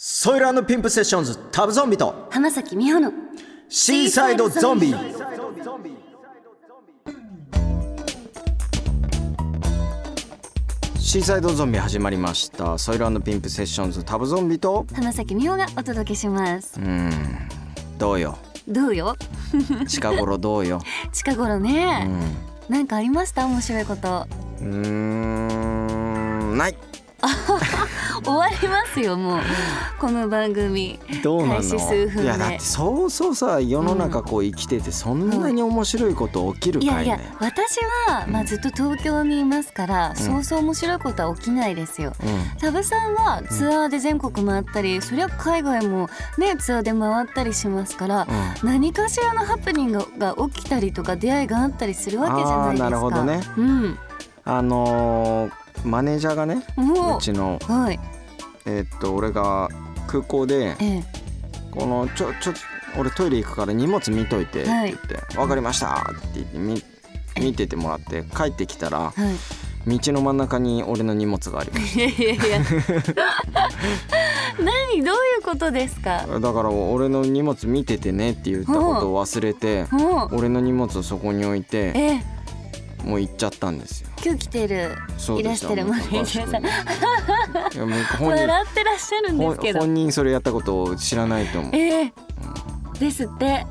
ソイル&ピンプセッションズタブゾンビと浜崎美穂のシーサイドゾンビ。シーサイドゾンビ始まりました。ソイル&ピンプセッションズタブゾンビと浜崎美穂がお届けします。 どうよどうよ近頃どうよ近頃ね、なんかありました？面白いこと。 ない終わりますよもうこの番組。 どうなの？ 開始数分で。 いやだってそうそうさ、世の中こう生きててそんなに面白いこと起きるかいね。 いやいや私は、ずっと東京にいますから、そうそう面白いことは起きないですよ。タブさんはツアーで全国回ったり、そりゃ海外もねツアーで回ったりしますから、何かしらのハプニングが起きたりとか出会いがあったりするわけじゃないですか。 なるほどね。マネージャーがね、うちの、俺が空港で、このちょ俺トイレ行くから荷物見といてって言って、分かりましたって言って見ててもらって帰ってきたら、道の真ん中に俺の荷物がありました。いや何どういうことですか？ だから俺の荷物見ててねって言ったことを忘れて、俺の荷物をそこに置いて、もう行っちゃったんですよ。 今日来てるいらしてるマネージャーさん笑ってらっしゃるんですけど、 本人それやったことを知らないと思う。 ですって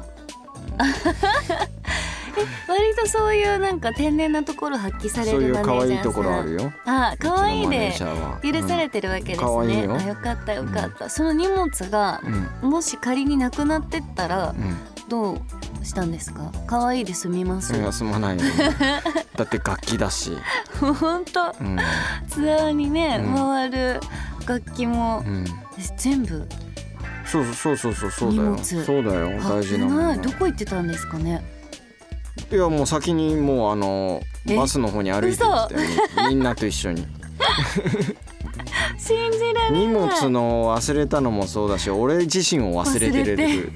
割とそういうなんか天然なところ発揮されるマネージャーさん。そういう可愛いところあるよ。可愛いで許されてるわけですね。可愛いよ。よかったよかった。その荷物がもし仮になくなってったらどうしたんですか？可愛いで済みます？ いや済まないよだって楽器だし本当、ツアーにね、回る楽器も、全部そうだよ。そうだよ、大事なもの。 どこ行ってたんですかね？ いやもう先にもうバスの方に歩いてきたよみんなと一緒に信じられない。 荷物の忘れたのもそうだし、俺自身を忘れてる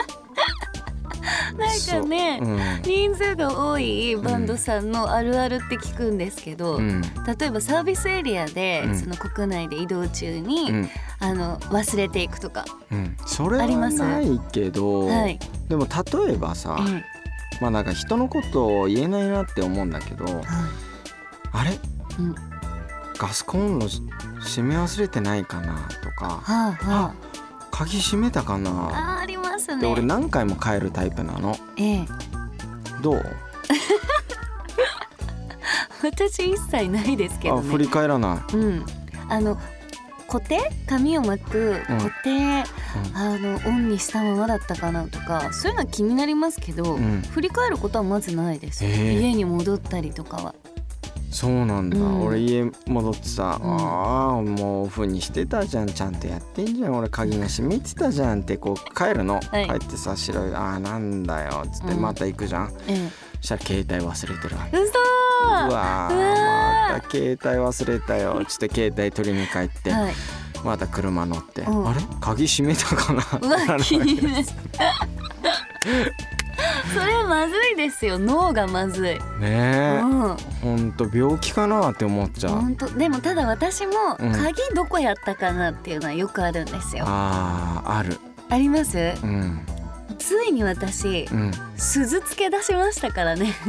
なんかね、人数が多いバンドさんのあるあるって聞くんですけど、例えばサービスエリアで、その国内で移動中に、忘れていくとか、 それはないけど、でも例えばさ、なんか人のことを言えないなって思うんだけど、あれ、ガスコンロ閉め忘れてないかなとか、鍵閉めたかな。 ありますね。 で俺何回も帰るタイプなの。どう？ 私一切ないですけどね。 振り返らない。 固定紙を巻く固定、オンにしたままだったかなとか、そういうのは気になりますけど、振り返ることはまずないです。家に戻ったりとかは。 そうなんだ。俺家戻ってさ、もうオフにしてたじゃん、ちゃんとやってんじゃん、俺鍵が閉めてたじゃんってこう帰るの、帰ってさ、白いなんだよっつってまた行くじゃん、そしたら携帯忘れてるわけ。 嘘。 うわまた携帯忘れたよつって携帯取りに帰って、また車乗って、あれ鍵閉めたかな気になるそれまずいですよ。脳がまずいねえ、ほんと病気かなって思っちゃう。 でもただ私も鍵どこやったかなっていうのはよくあるんですよ。 あります、ついに私、鈴つけ出しましたからね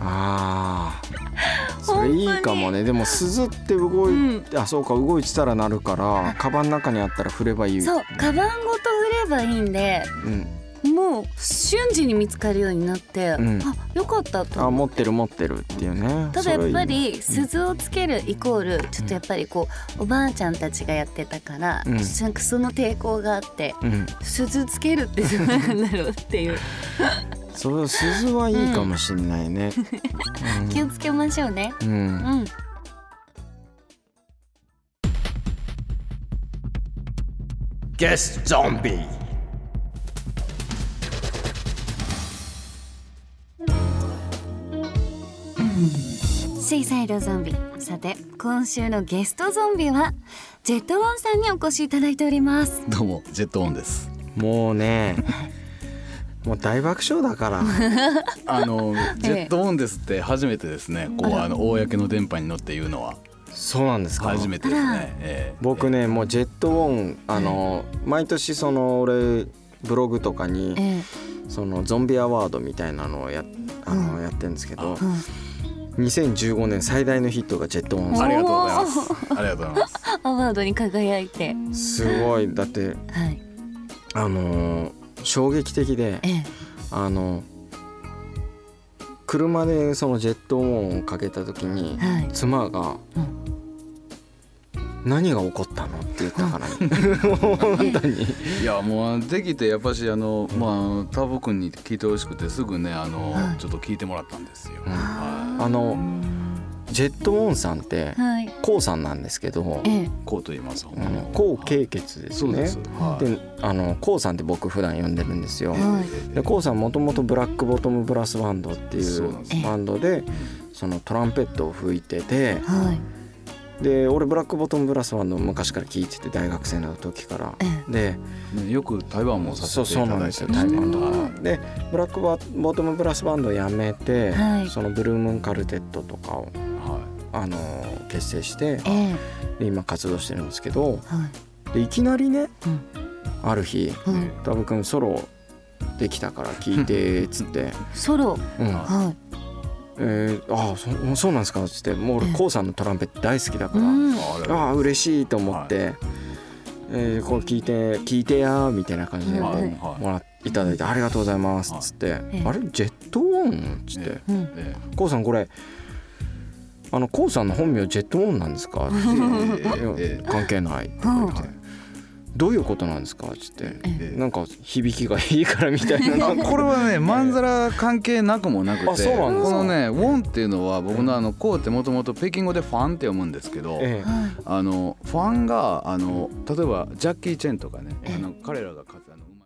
それいいかもね。でも鈴って動いて、そうか、動いてたらなるから、カバンの中にあったら振ればいい。 そう、カバンごと振ればいいんで、もう瞬時に見つかるようになって、よかったと思って。持ってるっていうね。ただやっぱり鈴をつけるイコールちょっとやっぱりこう、おばあちゃんたちがやってたから、なんかその抵抗があって、鈴つけるってどうなんだろうっていうそれ鈴はいいかもしんないね、 気をつけましょうね。 ゲストゾンビ。 シーサイドゾンビ。さて今週のゲストゾンビはジェットウォンさんにお越しいただいております。 どうもジェットウォンです。 もうねもう大爆笑だからジェットウォンですって初めてですね、こう公の電波に乗って言うのは。 そうなんですか。 初めてですね。 僕ねもうジェットウォン毎年その俺ブログとかにそのゾンビアワードみたいなのをやってるんですけど、2015年最大のヒットがジェットウォン。 ありがとうございます。ありがとうございます。 アワードに輝いてすごい。だって、衝撃的で、車でそのジェットウォンをかけた時に、妻が、何が起こったのって言ったから本当にいやもうできてやっぱしターボ君に聞いてほしくてすぐねちょっと聞いてもらったんですよ。 ジェットウォンさんってコウさんなんですけど、 コウと言います。 コウケイケツですね。でコウさんって僕普段呼んでるんですよ。でコウさんもともとブラックボトムブラスバンドっていうバンドでそのトランペットを吹いてて、で俺ブラックボトムブラスバンドを昔から聴いてて大学生の時から、でよく台湾もさせていただいてる。 台湾とかでブラックボトムブラスバンドをやめて、そのブルームーンカルテットとかを結成して、で今活動してるんですけど、でいきなりね、ある日タブ君ソロできたから聴いてっつってソロ、 そうなんですかっつって、もう俺コウさんのトランペット大好きだから、嬉しいと思って、これ聞いてやみたいな感じでもらっていただいて、ありがとうございますっつって、あれジェットウォンっつって、コウさんこれコウさんの本名ジェットウォンなんですかって関係ないって言って、どういうことなんですかって言って、なんか響きがいいからみたいなこれはねまんざら関係なくもなくて、 そうなんですか。 このねウォンっていうのは僕のコウってもともと北京語でファンって読むんですけど、ファンが例えばジャッキー・チェンとかね、彼らが活躍